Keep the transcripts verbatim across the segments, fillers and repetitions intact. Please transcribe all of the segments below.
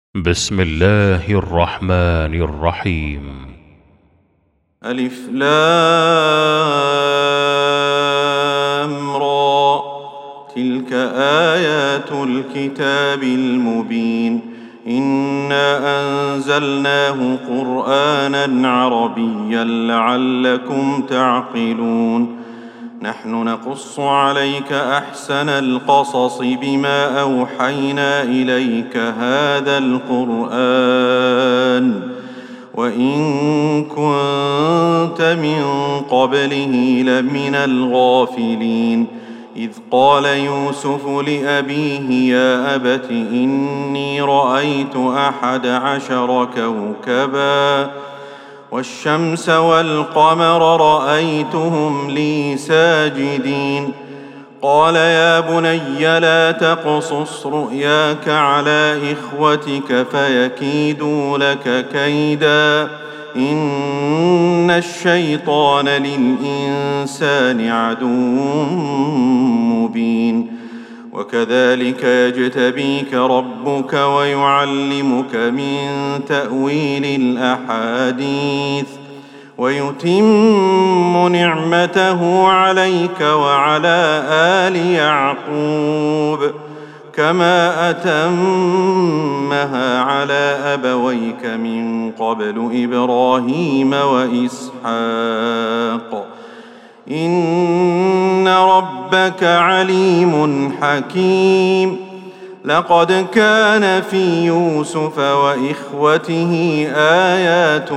بسم الله الرحمن الرحيم. ألف لام را، تلك آيات الكتاب المبين. إنا أنزلناه قرآنا عربيا لعلكم تعقلون. نحن نقص عليك أحسن القصص بما أوحينا إليك هذا القرآن وإن كنت من قبله لمن الغافلين. إذ قال يوسف لأبيه يا أبت إني رأيت أحد عشر كوكبا والشمس والقمر رأيتهم لي ساجدين. قال يا بني لا تقصص رؤياك على إخوتك فيكيدوا لك كيدا إن الشيطان للإنسان عدو مبين. وكذلك يجتبيك ربك ويعلمك من تأويل الأحاديث ويتم نعمته عليك وعلى آل يعقوب كما أتمها على أبويك من قبل إبراهيم وإسحاق إن ربك عليم حكيم. لقد كان في يوسف وإخوته آيات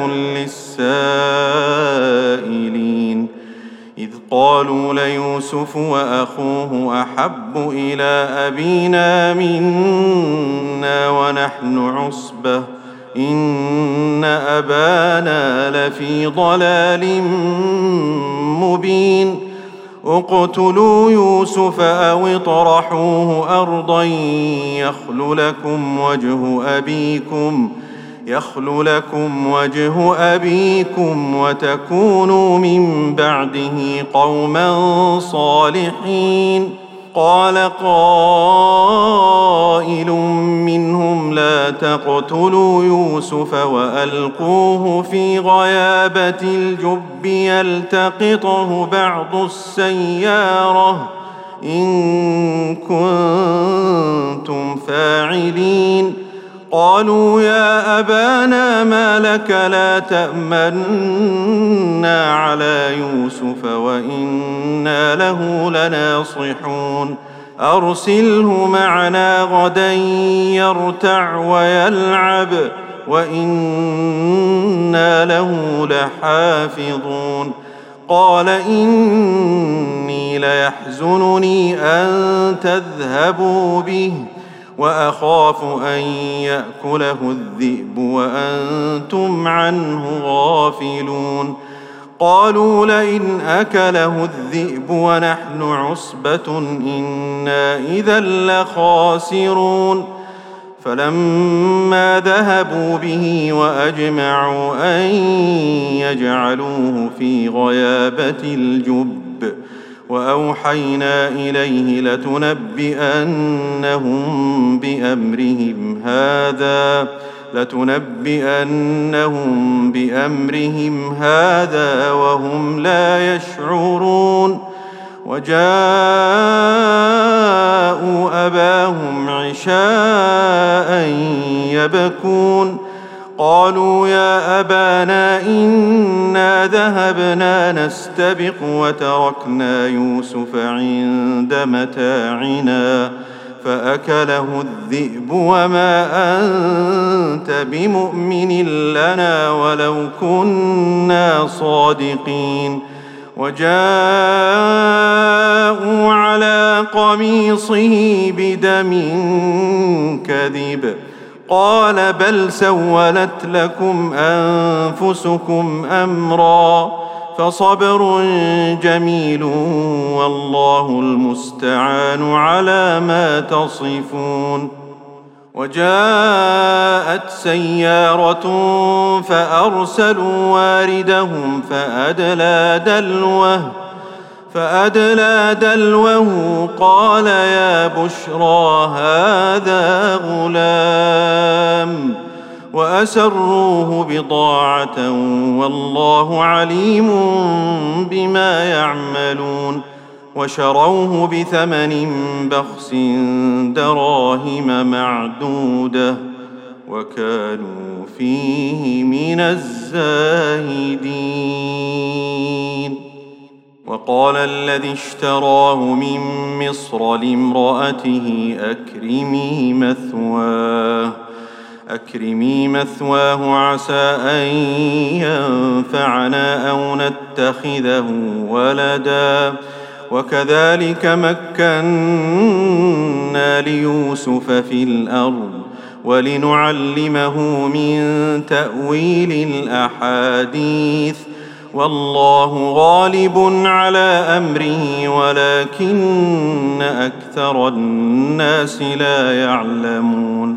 للسائلين إذ قالوا ليوسف وأخوه أحب إلى أبينا منا ونحن عصبة إن أبانا لفي ضلال مبين. اقتلوا يوسف أو اطرحوه أرضا يخل لكم وجه أبيكم يخل لكم وجه أبيكم وتكونوا من بعده قوما صالحين. قال قائل منهم لا تقتلوا يوسف وألقوه في غيابة الجب يلتقطه بعض السيارة إن كنتم فاعلين. قالوا يا أبانا ما لك لا تأمنا على يوسف وإنا له لناصحون. أرسله معنا غدا يرتع ويلعب وإنا له لحافظون. قال إني ليحزنني أن تذهبوا به وأخاف أن يأكله الذئب وأنتم عنه غافلون. قالوا لئن أكله الذئب ونحن عصبة إنا إذا لخاسرون. فلما ذهبوا به وأجمعوا أن يجعلوه في غيابة الجب وأوحينا إليه لتنبئنهم بأمرهم هذا لتنبئنهم بأمرهم هذا وهم لا يشعرون. وجاءوا أباهم عشاء يبكون. قالوا يا أبانا إنا ذهبنا نستبق وتركنا يوسف عند متاعنا فأكله الذئب وما أنت بمؤمن لنا ولو كنا صادقين. وجاءوا على قميصه بدم كذب قال بل سولت لكم أنفسكم أمرا فصبر جميل والله المستعان على ما تصفون. وجاءت سيارة فأرسلوا واردهم فأدلى دلوه فأدلى دلوه قال يا بشرى هذا غلام وأسروه بضاعة والله عليم بما يعملون وشروه بثمن بخس دراهم معدودة وكانوا فيه من الزاهدين. وقال الذي اشتراه من مصر لامرأته أكرمي مثواه أكرمي مثواه عسى أن ينفعنا أو نتخذه ولدا وكذلك مكنا ليوسف في الأرض ولنعلمه من تأويل الأحاديث والله غالب على أمره ولكن أكثر الناس لا يعلمون.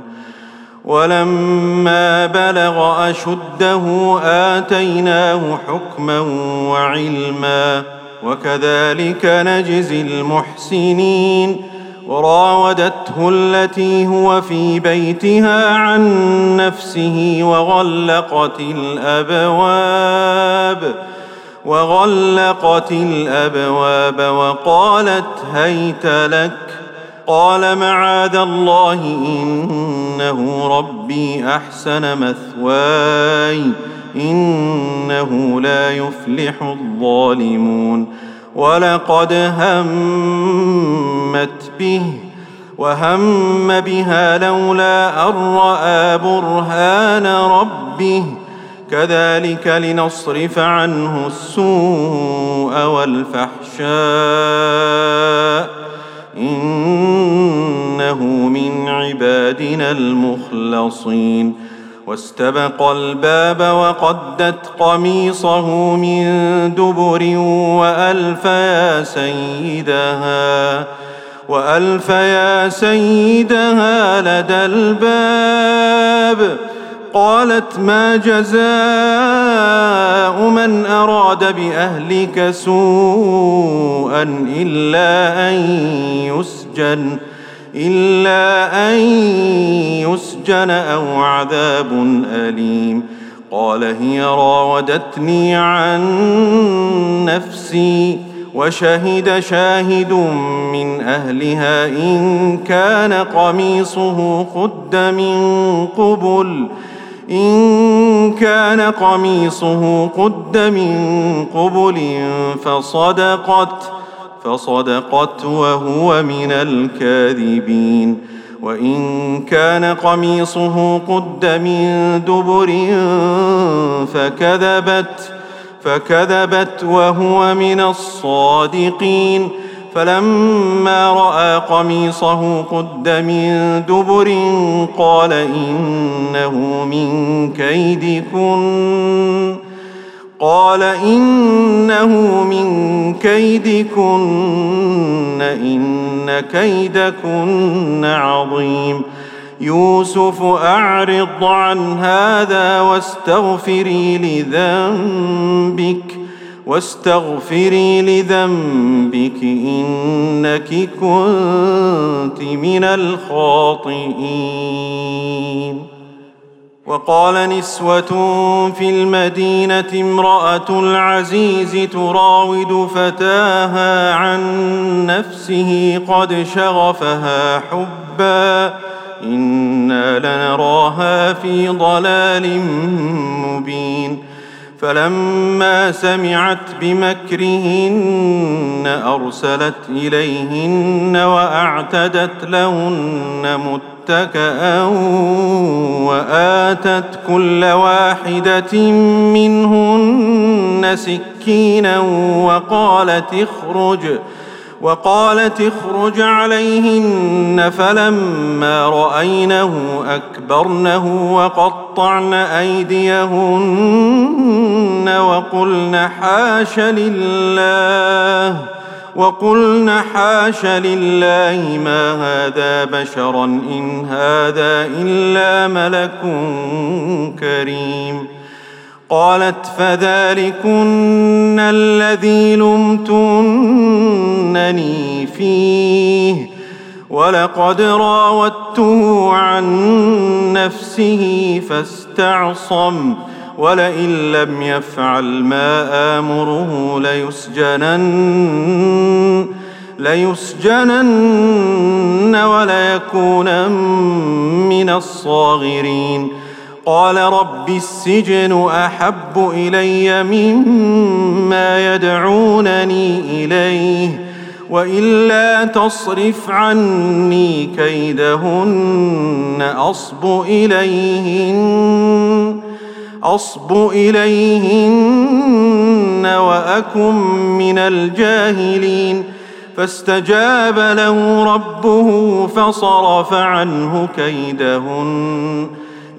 ولما بلغ أشده آتيناه حكما وعلما وكذلك نجزي المحسنين. وراودته التي هو في بيتها عن نفسه وغلقت الأبواب وغلقت الأبواب وقالت هيت لك قال معاذ الله إنه ربي أحسن مثواي إنه لا يفلح الظالمون. ولقد همت به وهم بها لولا أن رأى برهان ربه كذلك لنصرف عنه السوء والفحشاء إنه من عبادنا المخلصين. واستبق الباب وقدت قميصه من دبر وألف يا سيدها وألف يا سيدها لدى الباب قالت ما جزاء من أراد بأهلك سوءا إلا أن يسجن إلا أن يسجن أو عذاب أليم. قال هي راودتني عن نفسي وشهد شاهد من أهلها إن كان قميصه قد من قبل إن كان قميصه قد من قبل فصدقت فصدقت وهو من الكاذبين. وإن كان قميصه قد من دبر فكذبت فكذبت وهو من الصادقين. فلما رأى قميصه قد من دبر قال إنه من كيدكن قال إنه من كيدكن إن كيدكن عظيم. يوسف أعرض عن هذا واستغفري لذنبك واستغفري لذنبك إنك كنت من الخاطئين. وقال نسوة في المدينة امرأة العزيز تراود فتاها عن نفسه قد شغفها حبا إنا لنراها في ضلال مبين. فلما سمعت بمكرهن أرسلت إليهن وأعتدت لهن متكئا وآتت كل واحدة منهن سكينا وقالت اخرج وقالت اخرج عليهن. فلما رأينه أكبرنه وقطعن أيديهن وقلن حاش لله وقلن حاش لله ما هذا بشرا إن هذا إلا ملك كريم. قالت فذلكن الذي لمتنني فيه ولقد راودته عن نفسه فاستعصم ولئن لم يفعل ما آمره ليسجنن ليسجنن وليكونن من الصاغرين قال رب السجن أحب إلي مما يدعونني إليه وإلا تصرف عني كيدهن أصب إليهن أصب إليهن وأكن من الجاهلين فاستجاب له ربه فصرف عنه كيدهن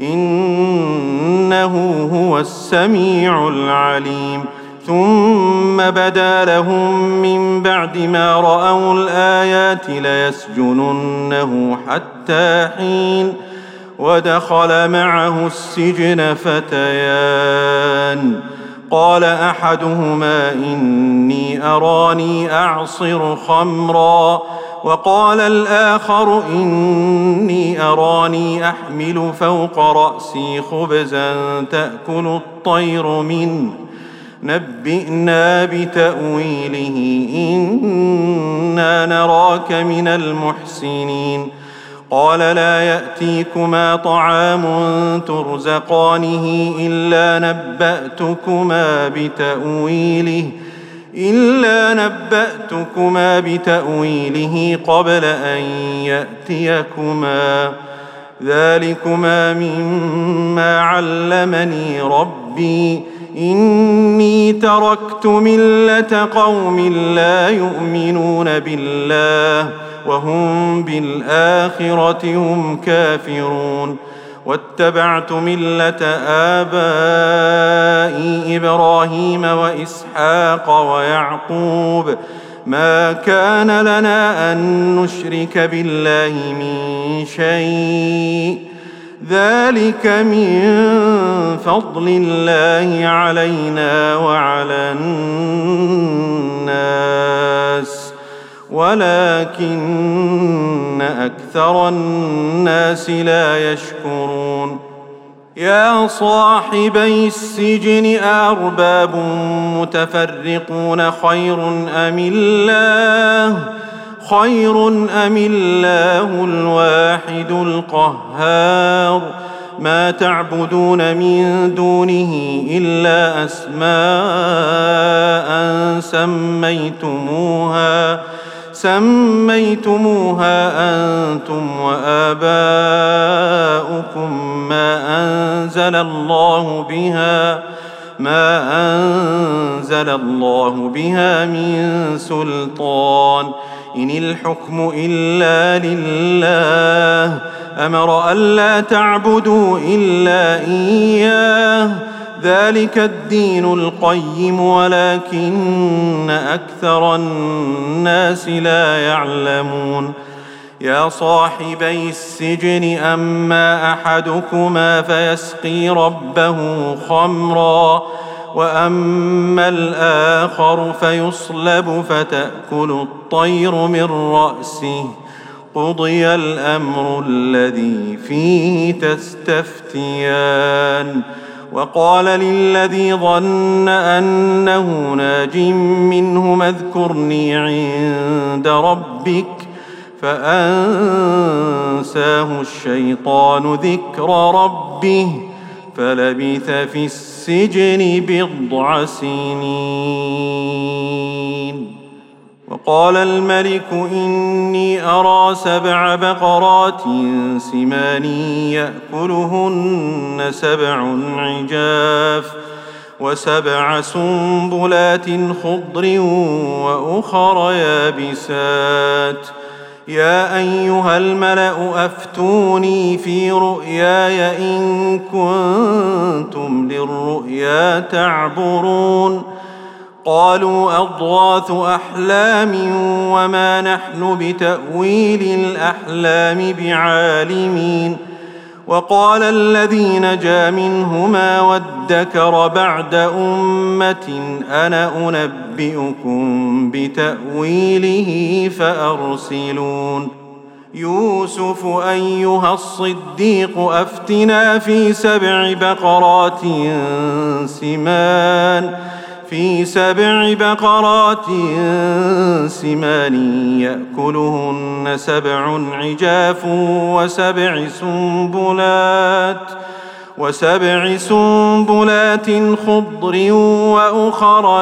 إنه هو السميع العليم ثم بدا لهم من بعد ما رأوا الآيات ليسجننه حتى حين ودخل معه السجن فتيان قال أحدهما إني أراني أعصر خمرا وقال الآخر إني أراني أحمل فوق رأسي خبزا تأكل الطير منه نبئنا بتأويله إنا نراك من المحسنين قال لا يأتيكما طعام ترزقانه إلا نبأتكما بتأويله إلا نبأتكما بتأويله قبل أن يأتيكما ذلكما مما علمني ربي إني تركت ملة قوم لا يؤمنون بالله وهم بالآخرة هم كافرون واتبعت ملة آبائي إبراهيم وإسحاق ويعقوب ما كان لنا أن نشرك بالله من شيء ذلك من فضل الله علينا وعلى الناس ولكن أكثر الناس لا يشكرون يا صاحبي السجن أأرباب متفرقون خير أم الله خير أم الله الواحد القهار ما تعبدون من دونه إلا أسماء سميتموها سميتموها أنتم وآباؤكم ما أنزل الله بها ما أنزل الله بها من سلطان إن الحكم إلا لله أمر ألا تعبدوا إلا إياه ذلك الدين القيم ولكن أكثر الناس لا يعلمون يا صاحبي السجن أما أحدكما فيسقي ربه خمرا وأما الآخر فيصلب فتأكل الطير من رأسه قضي الأمر الذي فيه تستفتيان وقال للذي ظن أنه ناج منه اذكرني عند ربك فأنساه الشيطان ذكر ربه فلبث في السجن بضع سنين وقال الملك إني أرى سبع بقرات سمان يأكلهن سبع عجاف وسبع سنبلات خضر وأخر يابسات يا أيها الملأ أفتوني في رؤياي إن كنتم للرؤيا تعبرون قالوا أضغاث أحلام وما نحن بتأويل الأحلام بعالمين وقال الذي نجا منهما وادكر بعد أمة أنا أنبئكم بتأويله فأرسلون يوسف أيها الصديق أفتنا في سبع بقرات سمان في سبع بقرات سمان يأكلهن سبع عجاف وسبع سنبلات وسبع سنبلات خضر وأخر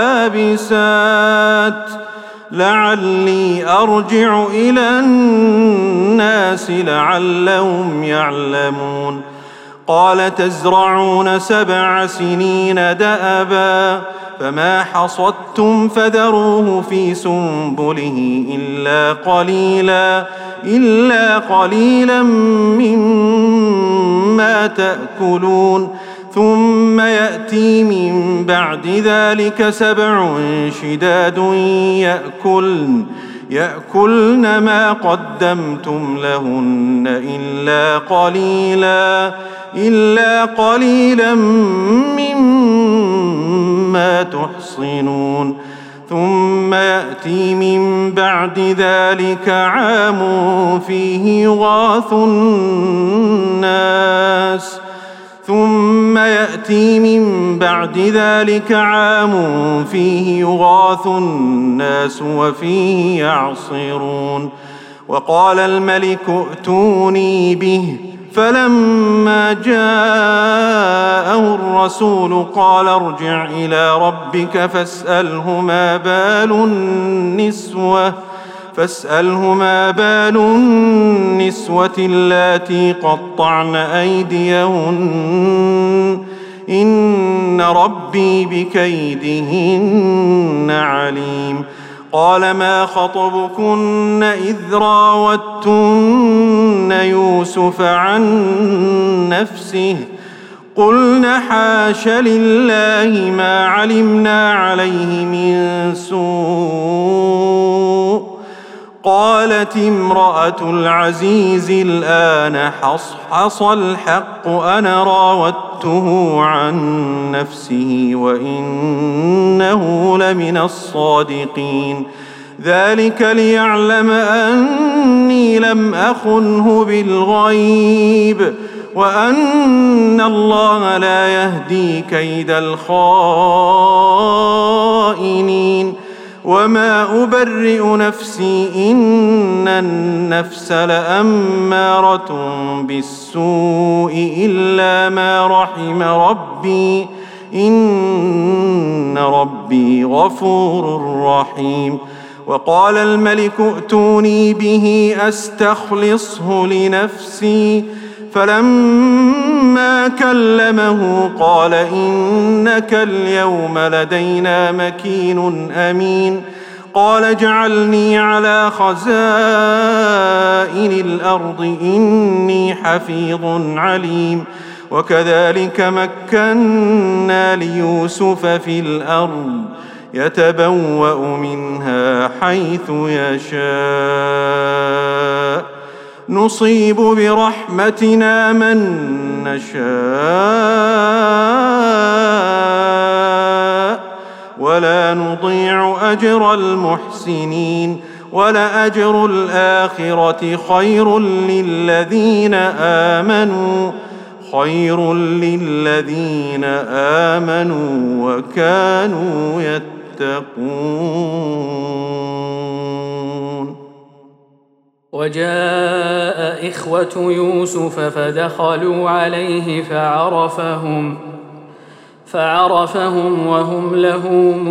يابسات لعلي أرجع إلى الناس لعلهم يعلمون قال تزرعون سبع سنين دأبا فما حصدتم فذروه في سنبله إلا قليلا إلا قليلا مما تأكلون ثم يأتي من بعد ذلك سبع شداد يأكلن يأكلن ما قدمتم لهن إلا قليلا إلا قليلا مما تحصنون ثم يأتي من بعد ذلك عام فيه يغاث الناس ثم يأتي من بعد ذلك عام فيه يغاث الناس وفيه يعصرون وقال الملك ائتوني به فلما جاءه الرسول قال ارجع إلى ربك فاسأله ما بال النسوة فاسأله ما بال النسوة اللاتي قطعن أيديهن إن ربي بكيدهن عليم قال ما خطبكن إذ راوتن يوسف عن نفسه قلن حاش لله ما علمنا عليه من سوء قالت امرأة العزيز الآن حصحص الحق أنا راودته عن نفسه وإنه لمن الصادقين ذلك ليعلم أني لم أخنه بالغيب وأن الله لا يهدي كيد الخائنين وما أبرئ نفسي إن النفس لأمارة بالسوء إلا ما رحم ربي إن ربي غفور رحيم وقال الملك ائتوني به أستخلصه لنفسي فلما كلمه قال إنك اليوم لدينا مكين أمين قال اجعلني على خزائن الأرض إني حفيظ عليم وكذلك مكنا ليوسف في الأرض يتبوأ منها حيث يشاء نصيب برحمتنا من نشاء ولا نضيع أجر المحسنين ولأجر الآخرة خير للذين آمنوا خير للذين آمنوا وكانوا يتقون وجاء إخوة يوسف فدخلوا عليه فعرفهم فعرفهم وهم له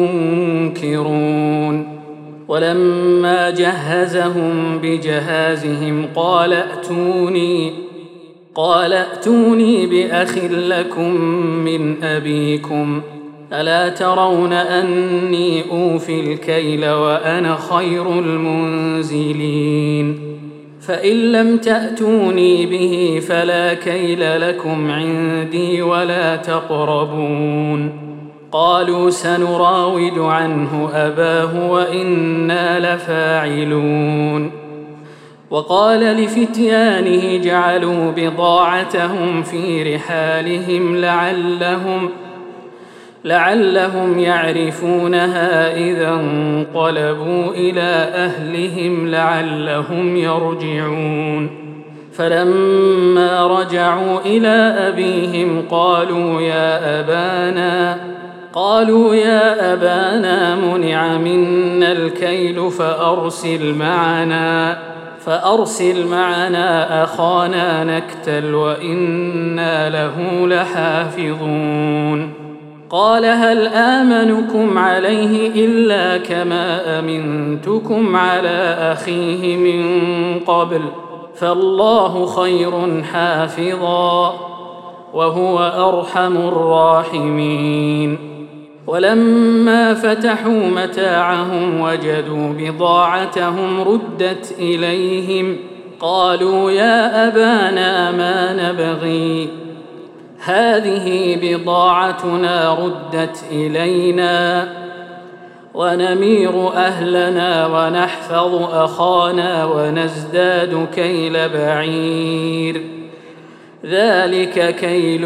منكرون ولما جهزهم بجهازهم قال ائتوني قال ائتوني بأخ لكم من أبيكم ألا ترون أني أوفي الكيل وأنا خير المنزلين فإن لم تأتوني به فلا كيل لكم عندي ولا تقربون قالوا سنراود عنه أباه وإنا لفاعلون وقال لفتيانه جعلوا بضاعتهم في رحالهم لعلهم لعلهم يعرفونها إذا انقلبوا إلى أهلهم لعلهم يرجعون فلما رجعوا إلى أبيهم قالوا يا أبانا قالوا يا أبانا منع منا الكيل فأرسل معنا فأرسل معنا أخانا نكتل وإنا له لحافظون قال هل آمنكم عليه إلا كما أمنتكم على أخيه من قبل فالله خير حافظا وهو أرحم الراحمين ولما فتحوا متاعهم وجدوا بضاعتهم ردت إليهم قالوا يا أبانا ما نبغي هذه بضاعتنا ردت إلينا ونمير أهلنا ونحفظ أخانا ونزداد كيل بعير ذلك كيل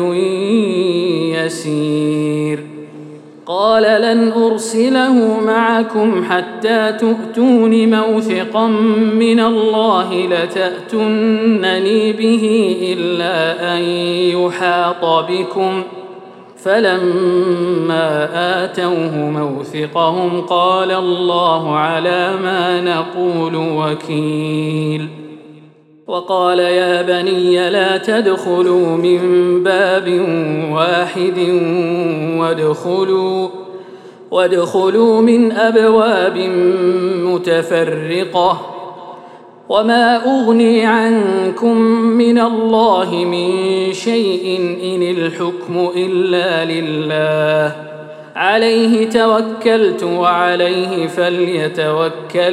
يسير قال لن أرسله معكم حتى تؤتون موثقا من الله لتأتونني به إلا أن يحاط بكم فلما آتوه موثقهم قال الله على ما نقول وكيل وقال يا بني لا تدخلوا من باب واحد وادخلوا وادخلوا من أبواب متفرقة وما أغني عنكم من الله من شيء إن الحكم إلا لله عليه توكلت وعليه فليتوكل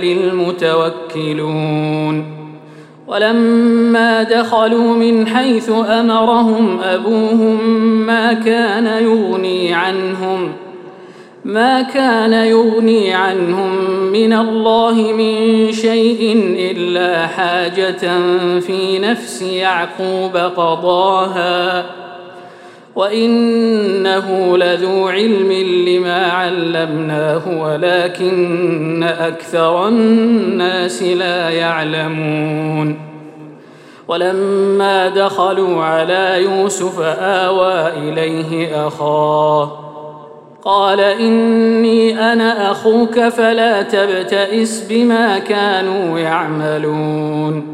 المتوكلون ولما دخلوا من حيث أمرهم أبوهم ما كان يغني عنهم ما كان يغني عنهم من الله من شيء إلا حاجة في نفس يعقوب قضاها وإنه لذو علم لما علمناه ولكن أكثر الناس لا يعلمون ولما دخلوا على يوسف آوى إليه أخاه قال إني أنا أخوك فلا تبتئس بما كانوا يعملون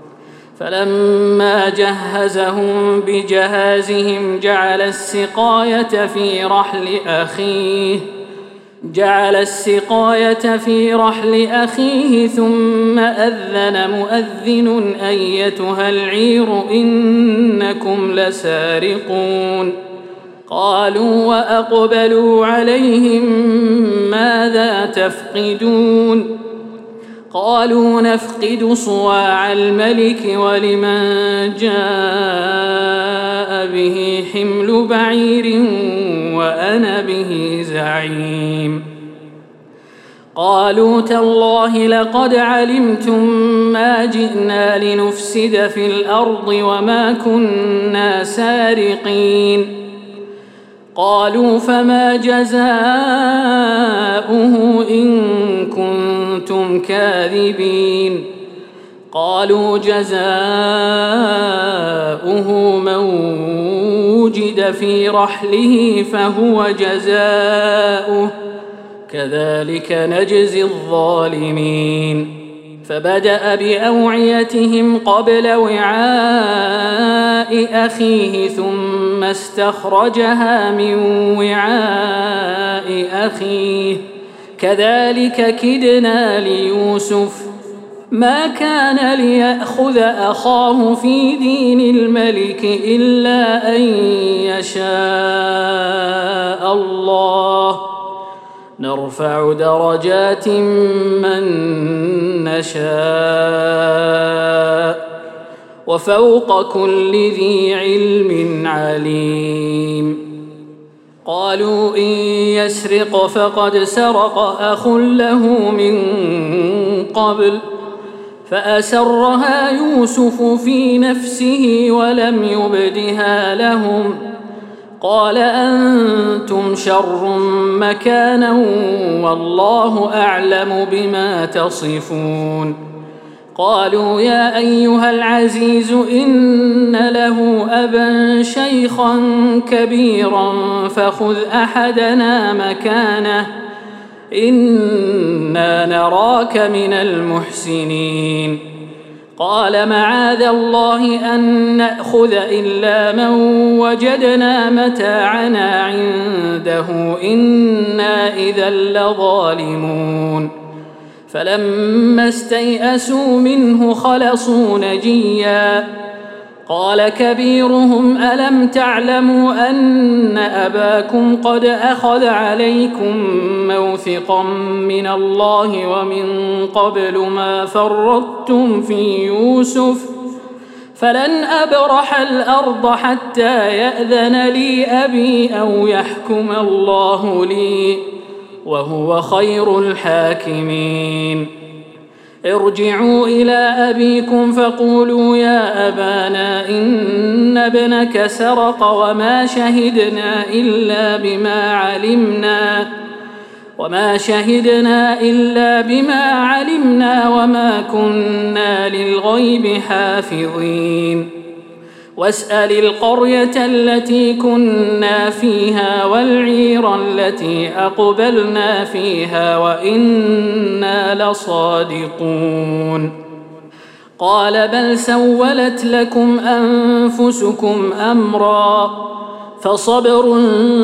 فلما جهزهم بجهازهم جعل السقاية في رحل أخيه جعل السقاية في رحل أخيه ثم أذن مؤذن أيتها العير إنكم لسارقون قالوا وأقبلوا عليهم ماذا تفقدون قالوا نفقد صواع الملك ولمن جاء به حمل بعير وأنا به زعيم قالوا تالله لقد علمتم ما جئنا لنفسد في الأرض وما كنا سارقين قالوا فما جزاؤه إن كنتم كاذبين قالوا جزاؤه من وجد في رحله فهو جزاؤه كذلك نجزي الظالمين فبدأ بأوعيتهم قبل وعاء أخيه ثم استخرجها من وعاء أخيه كذلك كدنا ليوسف ما كان ليأخذ أخاه في دين الملك إلا أن يشاء الله نرفع درجات من نشاء وفوق كل ذي علم عليم قالوا إن يسرق فقد سرق أخ له من قبل فأسرها يوسف في نفسه ولم يبدها لهم قال أنتم شر مكانا والله أعلم بما تصفون قالوا يا أيها العزيز إن له أبا شيخا كبيرا فخذ أحدنا مكانه إنا نراك من المحسنين قال معاذ الله أن نأخذ إلا من وجدنا متاعنا عنده إنا إذا لظالمون فلما استيئسوا منه خلصوا نجيا قال كبيرهم ألم تعلموا أن أباكم قد أخذ عليكم موثقا من الله ومن قبل ما فرطتم في يوسف فلن أبرح الأرض حتى يأذن لي أبي أو يحكم الله لي وهو خير الحاكمين ارجعوا إلى أبيكم فقولوا يا أبانا إن ابنك سرق وما شهدنا إلا بما علمنا وما شهدنا إلا بما علمنا وما كنا للغيب حافظين واسأل القرية التي كنا فيها والعير التي أقبلنا فيها وإنا لصادقون قال بل سولت لكم أنفسكم أمرا فصبر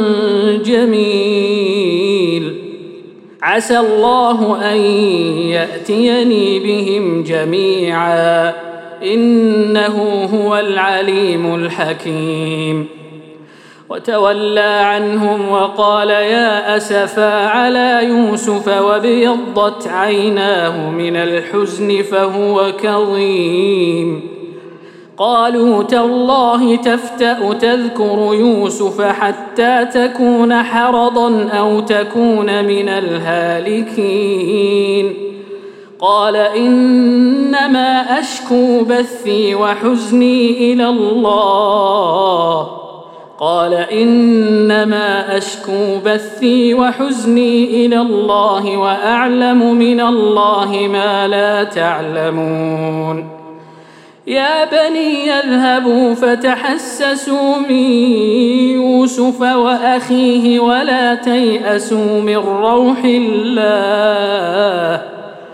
جميل عسى الله أن يأتيني بهم جميعا إنه هو العليم الحكيم وتولى عنهم وقال يا أسفا على يوسف وابيضت عيناه من الحزن فهو كظيم قالوا تالله تفتأ تذكر يوسف حتى تكون حرضا أو تكون من الهالكين قال إنما أشكو بثي وحزني إلى الله قال إنما أشكو بثي وحزني إلى الله وأعلم من الله ما لا تعلمون يا بني يذهبوا فتحسسوا من يوسف وأخيه ولا تيأسوا من روح الله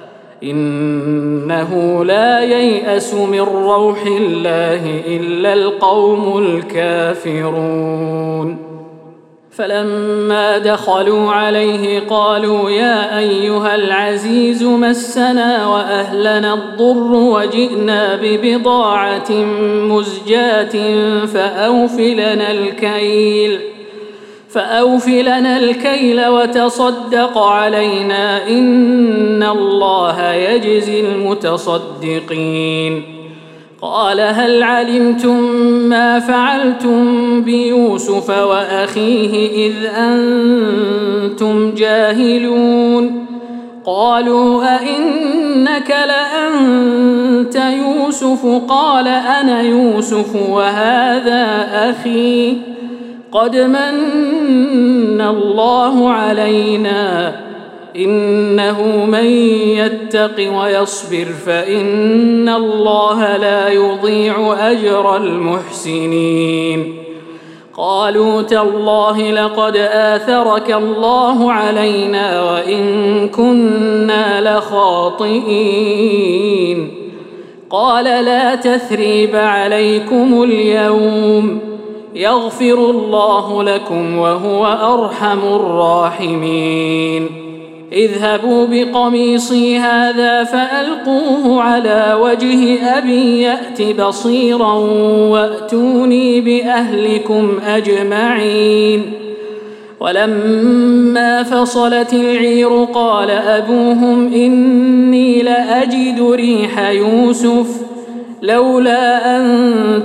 إنه لا ييأس من روح الله إلا القوم الكافرون فلما دخلوا عليه قالوا يا أيها العزيز مسنا وأهلنا الضر وجئنا ببضاعة مزجاة فأوف لنا الكيل فأوف لنا الكيل وتصدق علينا إن الله يجزي المتصدقين قال هل علمتم ما فعلتم بيوسف وأخيه إذ أنتم جاهلون قالوا أئنك لأنت يوسف قال أنا يوسف وهذا أخي قد من الله علينا إنه من يتق ويصبر فإن الله لا يضيع أجر المحسنين قالوا تالله لقد آثرك الله علينا وإن كنا لخاطئين قال لا تثريب عليكم اليوم يغفر الله لكم وهو أرحم الراحمين اذهبوا بقميصي هذا فألقوه على وجه أبي يأت بصيرا وأتوني بأهلكم أجمعين ولما فصلت العير قال أبوهم إني لأجد ريح يوسف لولا أن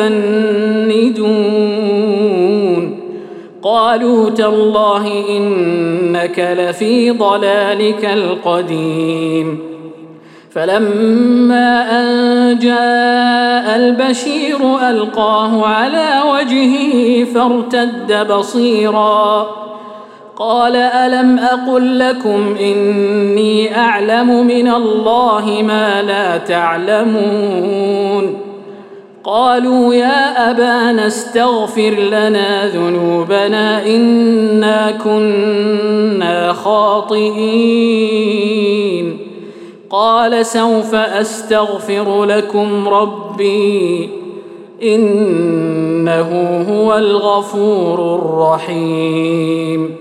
تفندون قالوا تالله إنك لفي ضلالك القديم فلما أن جاء البشير ألقاه على وجهه فارتد بصيرا قال ألم أقل لكم إني أعلم من الله ما لا تعلمون قالوا يا أبانا استغفر لنا ذنوبنا إنا كنا خاطئين قال سوف أستغفر لكم ربي إنه هو الغفور الرحيم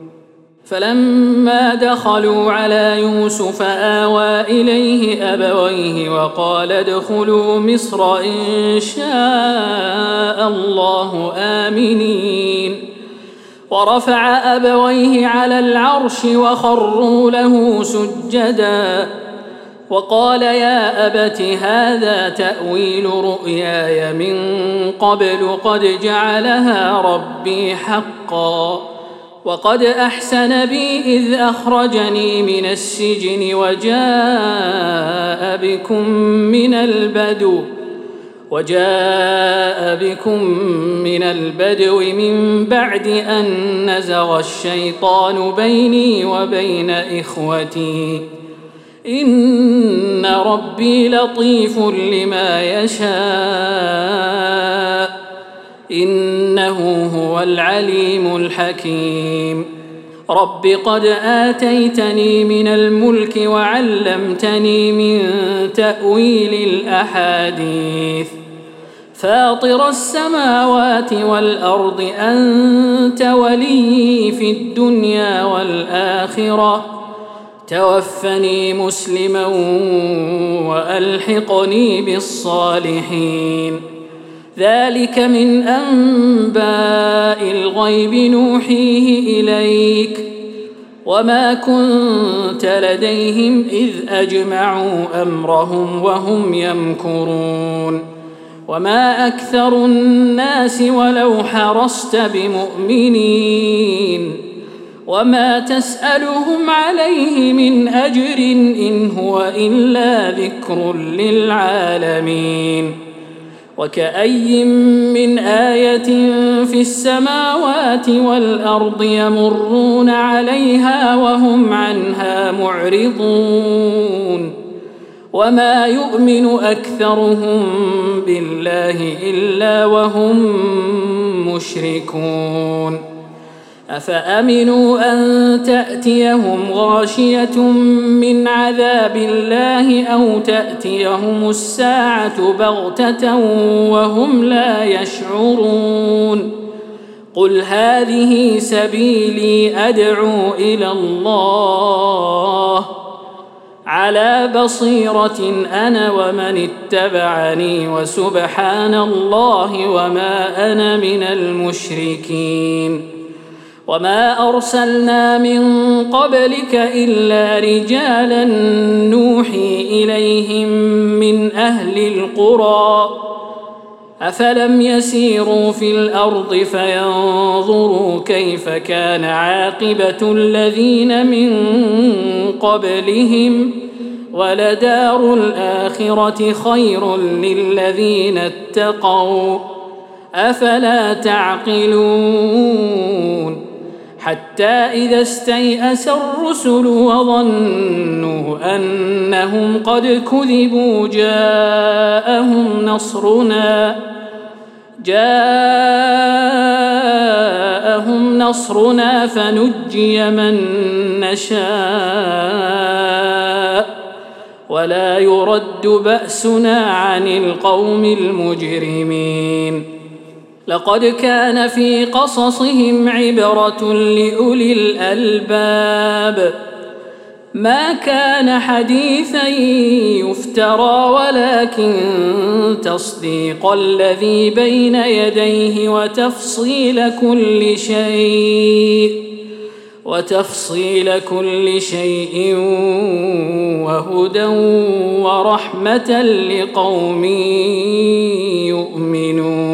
فلما دخلوا على يوسف آوى إليه أبويه وقال ادخلوا مصر إن شاء الله آمنين ورفع أبويه على العرش وخروا له سجدا وقال يا أبت هذا تأويل رؤياي من قبل قد جعلها ربي حقا وقد أحسن بي إذ أخرجني من السجن وجاء بكم من البدو وجاء بكم من البدو من بعد أن نزغ الشيطان بيني وبين إخوتي إن ربي لطيف لما يشاء إنه هو العليم الحكيم رب قد آتيتني من الملك وعلمتني من تأويل الأحاديث فاطر السماوات والأرض أنت ولي في الدنيا والآخرة توفني مسلما وألحقني بالصالحين ذلك من أنباء الغيب نوحيه إليك وما كنت لديهم إذ أجمعوا أمرهم وهم يمكرون وما أكثر الناس ولو حرصت بمؤمنين وما تسألهم عليه من أجر إن هو إلا ذكر للعالمين وكأي من آية في السماوات والأرض يمرون عليها وهم عنها معرضون وما يؤمن أكثرهم بالله إلا وهم مشركون أفأمنوا أن تأتيهم غاشية من عذاب الله أو تأتيهم الساعة بغتة وهم لا يشعرون قل هذه سبيلي أدعو إلى الله على بصيرة أنا ومن اتبعني وسبحان الله وما أنا من المشركين وما أرسلنا من قبلك إلا رجالا نوحي إليهم من أهل القرى أفلم يسيروا في الأرض فينظروا كيف كان عاقبة الذين من قبلهم ولدار الآخرة خير للذين اتقوا أفلا تعقلون حتى إذا استيأس الرسل وظنوا أنهم قد كذبوا جاءهم نصرنا جاءهم نصرنا فنجي من نشاء ولا يرد بأسنا عن القوم المجرمين لقد كان في قصصهم عبرة لأولي الألباب ما كان حديثا يفترى ولكن تصديق الذي بين يديه وتفصيل كل شيء وتفصيل كل شيء وهدى ورحمة لقوم يؤمنون